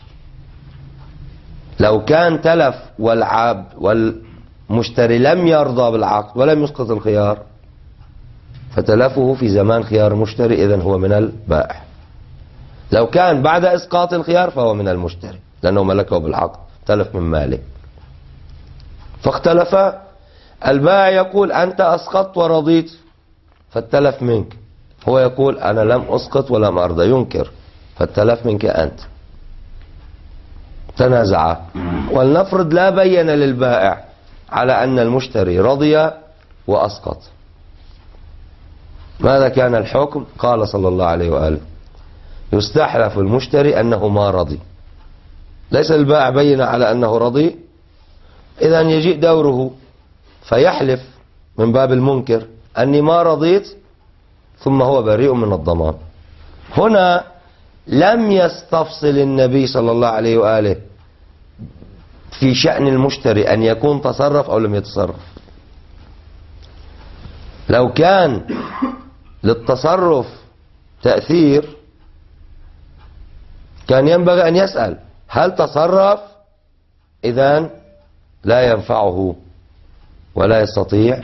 لو كان تلف والعبد والمشتري لم يرضى بالعقد ولم يسقط الخيار، فتلفه في زمان خيار المشتري، إذن هو من البائع. لو كان بعد إسقاط الخيار فهو من المشتري لأنه ملكه بالعقد، تلف من ماله. فاختلف، البائع يقول أنت أسقطت ورضيت فالتلف منك، هو يقول أنا لم أسقط ولم أرضى، ينكر، فالتلف منك أنت. تنازعا، ولنفرض لا بين للبائع على أن المشتري رضي وأسقط. ماذا كان الحكم؟ قال صلى الله عليه وآله يستحلف المشتري أنه ما رضي. ليس البائع بين على أنه رضي، إذن يجيء دوره فيحلف من باب المنكر أني ما رضيت، ثم هو بريء من الضمان. هنا لم يستفصل النبي صلى الله عليه وآله في شأن المشتري أن يكون تصرف أو لم يتصرف. لو كان للتصرف تأثير كان ينبغي أن يسأل هل تصرف، إذن لا ينفعه ولا يستطيع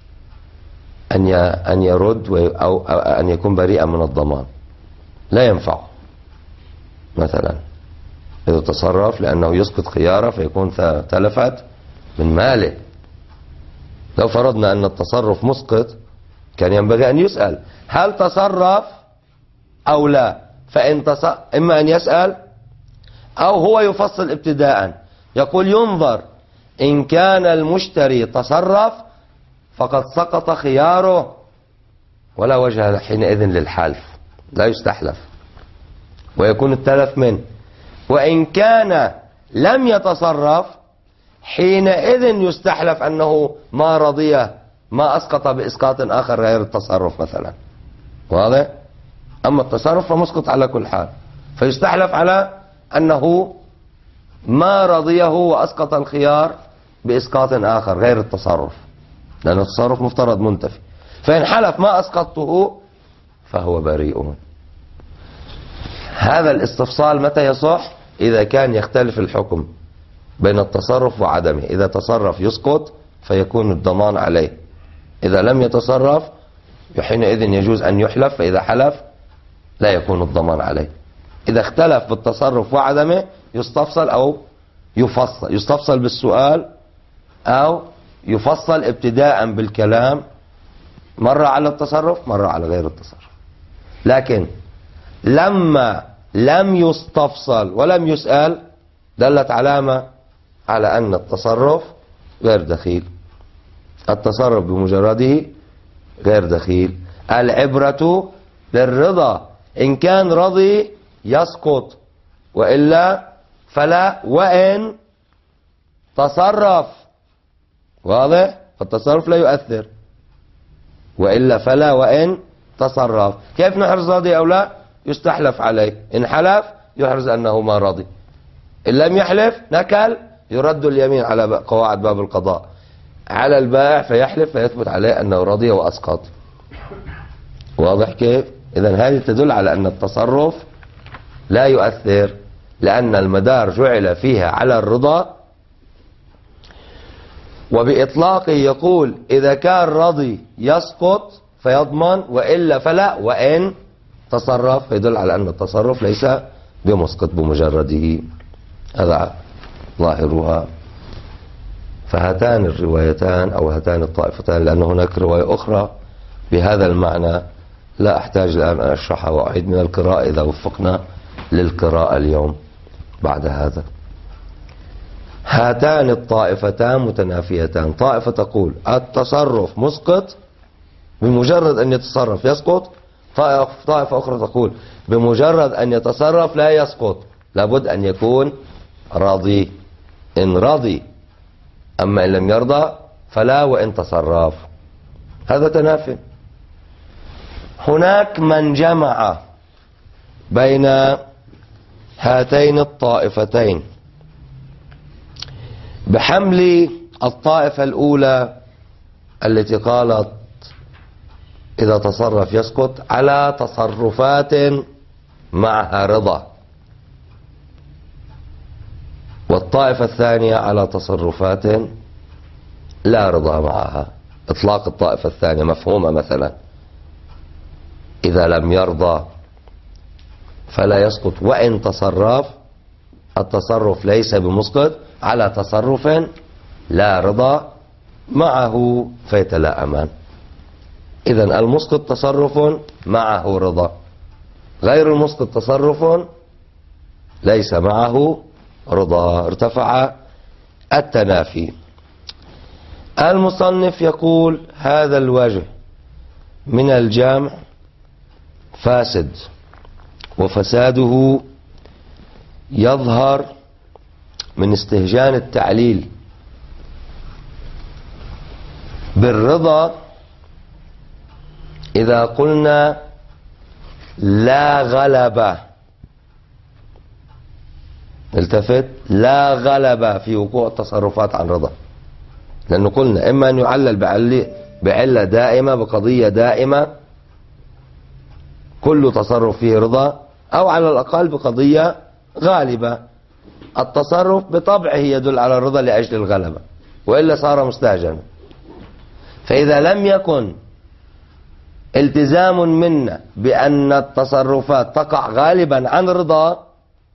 أن يرد أو أن يكون بريئا من الضمان، لا ينفعه. مثلا إذا تصرف لأنه يسقط خياره فيكون تلفت من ماله. لو فرضنا أن التصرف مسقط كان ينبغي أن يسأل هل تصرف أو لا، فإن إما أن يسأل أو هو يفصل ابتداء، يقول ينظر إن كان المشتري تصرف فقد سقط خياره ولا وجه حينئذ للحلف، لا يستحلف ويكون التلف منه. وإن كان لم يتصرف حينئذ يستحلف أنه ما رضي، ما أسقط بإسقاط آخر غير التصرف مثلا، واضح؟ أما التصرف فمسقط على كل حال، فيستحلف على أنه ما رضيه وأسقط الخيار بإسقاط آخر غير التصرف، لأن التصرف مفترض منتفي. فإن حلف ما أسقطته فهو بريء. هذا الاستفصال متى يصح؟ إذا كان يختلف الحكم بين التصرف وعدمه. إذا تصرف يسقط فيكون الضمان عليه، إذا لم يتصرف حينئذ يجوز أن يحلف، فإذا حلف لا يكون الضمان عليه. إذا اختلف بالتصرف وعدمه يستفصل أو يفصل، يستفصل بالسؤال أو يفصل ابتداء بالكلام، مرة على التصرف مرة على غير التصرف. لكن لما لم يستفصل ولم يسأل دلت علامة على أن التصرف غير دخيل، التصرف بمجرده غير دخيل. العبرة للرضا، إن كان رضي يسقط، وإلا فلا، وإن تصرف، واضح؟ التصرف لا يؤثر، وإلا فلا وإن تصرف. كيف نحرز رضي أو لا؟ يستحلف عليه، إن حلف يحرز أنه ما رضي، إن لم يحلف نكل، يرد اليمين على قواعد باب القضاء على البائع فيحلف فيثبت عليه أنه رضي وأسقط. واضح كيف؟ إذن هذه تدل على أن التصرف لا يؤثر، لأن المدار جعل فيها على الرضا. وبإطلاقه يقول إذا كان رضي يسقط فيضمن، وإلا فلا، وإن تصرف، فيدل على أن التصرف ليس بمسقط بمجرده. هذا ظاهرها. فهاتان الروايتان أو هاتان الطائفتان، لأن هناك رواية أخرى بهذا المعنى لا أحتاج الآن أن أشرحها وأعيد من القراءة إذا وفقنا للقراءة اليوم بعد هذا. هاتان الطائفتان متنافيتان. طائفة تقول التصرف مسقط، بمجرد أن يتصرف يسقط. طائفة أخرى تقول بمجرد أن يتصرف لا يسقط، لابد أن يكون راضي. إن رضي، أما إن لم يرضى فلا وإن تصرف. هذا تنافي. هناك من جمع بين هاتين الطائفتين بحمل الطائفة الأولى التي قالت إذا تصرف يسقط على تصرفات معها رضا، والطائفة الثانية على تصرفات لا رضا معها. إطلاق الطائفة الثانية مفهومة، مثلا إذا لم يرضى فلا يسقط وإن تصرف. التصرف ليس بمسقط على تصرف لا رضا معه فيتلائمان. إذن المسقط تصرف معه رضا، غير المسقط تصرف ليس معه رضا. ارتفع التنافي. المصنف يقول هذا الوجه من الجامع فاسد، وفساده يظهر من استهجان التعليل بالرضا. إذا قلنا لا غلبة، التفت، لا غلبة في وقوع التصرفات عن رضا، لأنه قلنا إما أن يعلل بعلة دائمة، بقضية دائمة كل تصرف فيه رضا، أو على الأقل بقضية غالبة. التصرف بطبعه يدل على الرضا لأجل الغلبة، وإلا صار مستهجنا. فإذا لم يكن التزام منا بأن التصرفات تقع غالبا عن رضا،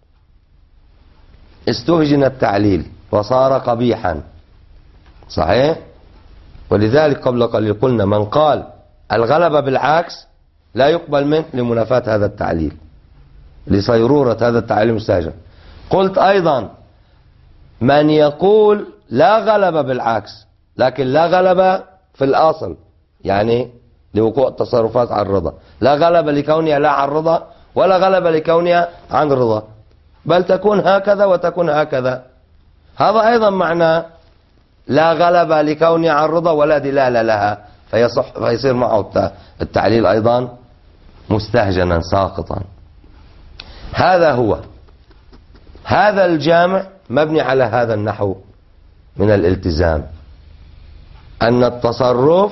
استهجن التعليل وصار قبيحا. صحيح؟ ولذلك قبل قليل قلنا من قال الغلبة بالعكس لا يقبل منه لمنافاة هذا التعليل، لصيرورة هذا التعليل مستهجن. قلت أيضا من يقول لا غلبة بالعكس لكن لا غلبة في الأصل، يعني لوقوع التصرفات عن الرضا، لا غلبة لكونها لا عن رضا ولا غلبة لكونها عن رضا، بل تكون هكذا وتكون هكذا. هذا أيضا معنى لا غلبة لكونها عن رضا ولا دلالة لها، فيصير معه التعليل أيضا مستهجنا ساقطا. هذا هو هذا الجامع مبني على هذا النحو من الالتزام، أن التصرف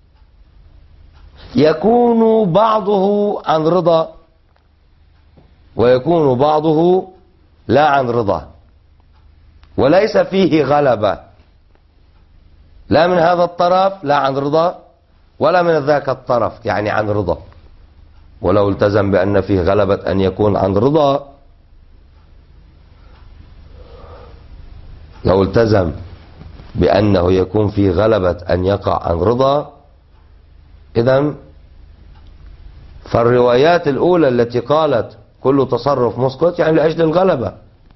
يكون بعضه عن رضا ويكون بعضه لا عن رضا، وليس فيه غلبة لا من هذا الطرف لا عن رضا ولا من ذاك الطرف يعني عن رضا. ولو التزم بأن فيه غلبة أن يكون عن رضا، لو التزم بأنه يكون فيه غلبة أن يقع عن رضا، إذن فالروايات الأولى التي قالت كل تصرف مسقط يعني لأجل الغلبة،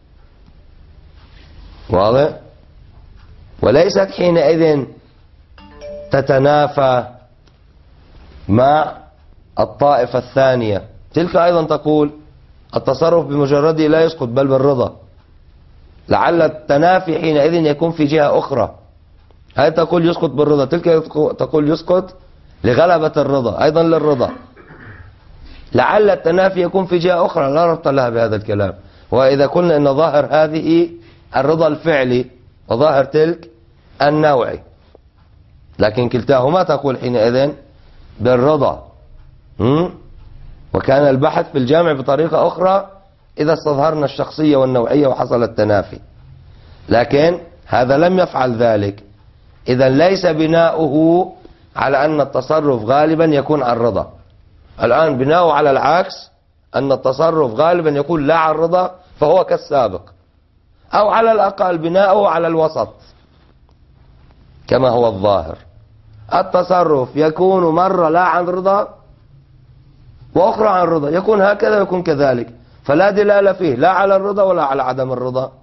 واضح؟ وليست حينئذ تتنافى مع الطائفة الثانية. تلك أيضا تقول التصرف بمجرده لا يسقط بل بالرضا، لعل التنافي حينئذ يكون في جهة أخرى. هذه تقول يسقط بالرضا، تلك تقول يسقط لغلبة الرضا أيضا للرضا. لعل التنافي يكون في جهة أخرى لا ربط لها بهذا الكلام. وإذا قلنا أن ظاهر هذه الرضا الفعلي وظاهر تلك النوعي، لكن كلتاهما تقول حينئذ بالرضا. وكان البحث في الجامع بطريقة أخرى إذا استظهرنا الشخصية والنوعية وحصل التنافي، لكن هذا لم يفعل ذلك. إذا ليس بناؤه على أن التصرف غالبا يكون عن رضا. الآن بناؤه على العكس، أن التصرف غالبا يكون لا عن رضا فهو كالسابق، أو على الأقل بناؤه على الوسط، كما هو الظاهر. التصرف يكون مرة لا عن رضا وأخرى عن رضا، يكون هكذا ويكون كذلك، فلا دلالة فيه لا على الرضا ولا على عدم الرضا.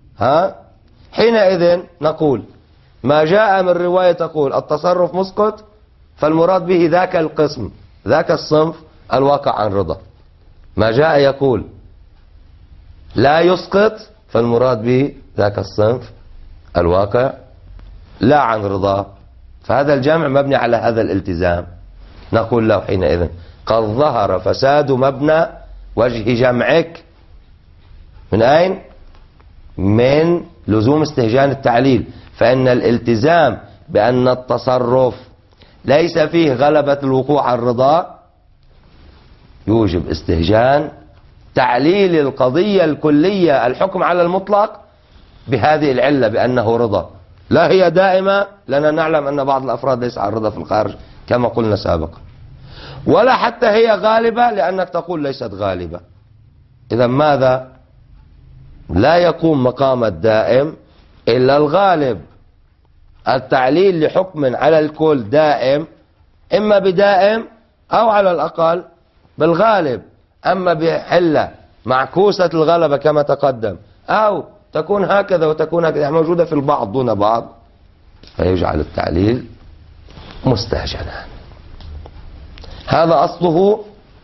حينئذ نقول ما جاء من رواية تقول التصرف مسقط، فالمراد به ذاك القسم، ذاك الصنف الواقع عن رضا. ما جاء يقول لا يسقط، فالمراد به ذاك الصنف الواقع لا عن رضا. فهذا الجمع مبني على هذا الالتزام. نقول له حينئذ قد ظهر فساد مبنى وجه جمعك من أين؟ من لزوم استهجان التعليل. فإن الالتزام بأن التصرف ليس فيه غلبة الوقوع على الرضا يوجب استهجان تعليل القضية الكلية، الحكم على المطلق بهذه العلة بأنه رضا. لا هي دائمة، لأننا نعلم أن بعض الأفراد ليس على الرضا في الخارج كما قلنا سابقا، ولا حتى هي غالبة لأنك تقول ليست غالبة. إذا ماذا؟ لا يقوم مقام الدائم إلا الغالب. التعليل لحكم على الكل دائم إما بدائم أو على الأقل بالغالب. أما بحلة معكوسة الغلبة كما تقدم، أو تكون هكذا وتكون هكذا، يعني موجودة في البعض دون بعض، فيجعل التعليل مستهجنا. هذا أصله.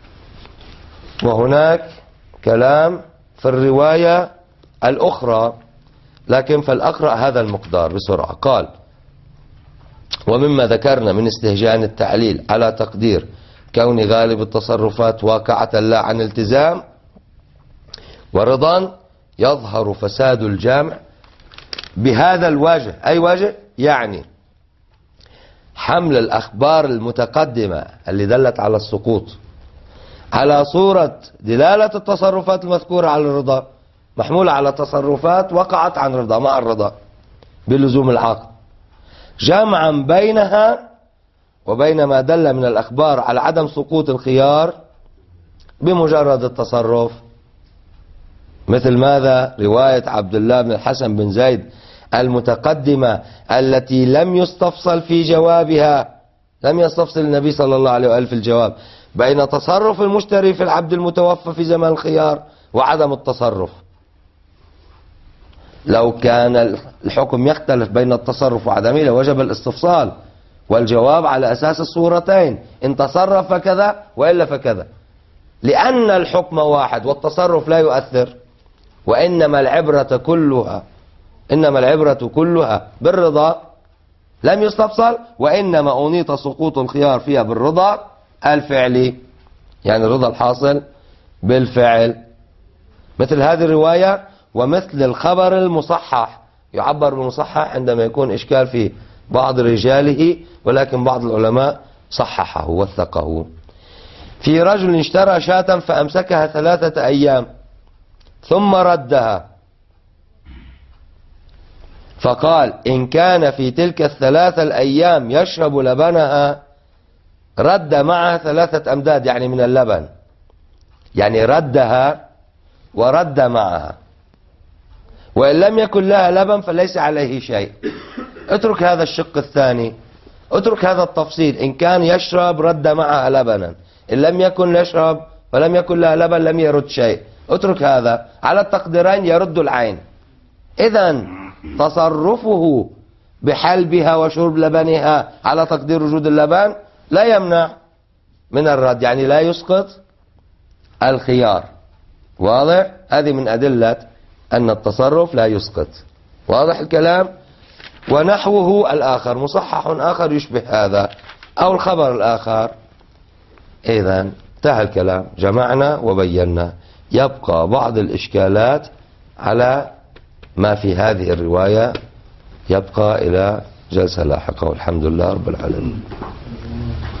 وهناك كلام في الرواية الأخرى، لكن فالأقرأ هذا المقدار بسرعة. قال ومما ذكرنا من استهجان التعليل على تقدير كون غالب التصرفات واقعة لا عن التزام ورضا يظهر فساد الجامع بهذا الوجه. أي وجه؟ يعني حمل الأخبار المتقدمة اللي دلت على السقوط على صورة دلالة التصرفات المذكورة على الرضا محمولة على تصرفات وقعت عن رضا مع الرضا بلزوم العقد، جمعا بينها وبين ما دل من الأخبار على عدم سقوط الخيار بمجرد التصرف. مثل ماذا؟ رواية عبد الله بن الحسن بن زيد المتقدمة التي لم يستفصل في جوابها، لم يستفصل النبي صلى الله عليه وآله في الجواب بين تصرف المشتري في العبد المتوفى في زمن الخيار وعدم التصرف. لو كان الحكم يختلف بين التصرف وعدمه لوجب الاستفصال والجواب على أساس الصورتين، إن تصرف فكذا وإلا فكذا، لأن الحكم واحد والتصرف لا يؤثر. وإنما العبرة كلها بالرضا، لم يستفصل، وإنما أنيط سقوط الخيار فيها بالرضا الفعلي، يعني الرضا الحاصل بالفعل. مثل هذه الرواية ومثل الخبر المصحح، يعبر بالمصحح عندما يكون إشكال في بعض رجاله ولكن بعض العلماء صححه وثقه. في رجل اشترى شاة فأمسكها 3 أيام ثم ردها، فقال إن كان في تلك 3 الأيام يشرب لبنها رد معها 3 أمداد، يعني من اللبن، يعني ردها ورد معها، وإن لم يكن لها لبن فليس عليه شيء. اترك هذا الشق الثاني، اترك هذا التفصيل، إن كان يشرب رد معها لبنا، إن لم يكن يشرب ولم يكن لها لبن لم يرد شيء. اترك هذا، على التقديرين يرد العين. إذن تصرفه بحلبها وشرب لبنها على تقدير وجود اللبن لا يمنع من الرد، يعني لا يسقط الخيار. واضح؟ هذه من أدلة أن التصرف لا يسقط. واضح الكلام؟ ونحوه الآخر، مصحح آخر يشبه هذا أو الخبر الآخر. إذن انتهى الكلام، جمعنا وبينا. يبقى بعض الإشكالات على ما في هذه الرواية، يبقى إلى جلسة لاحقة، والحمد لله رب العالمين.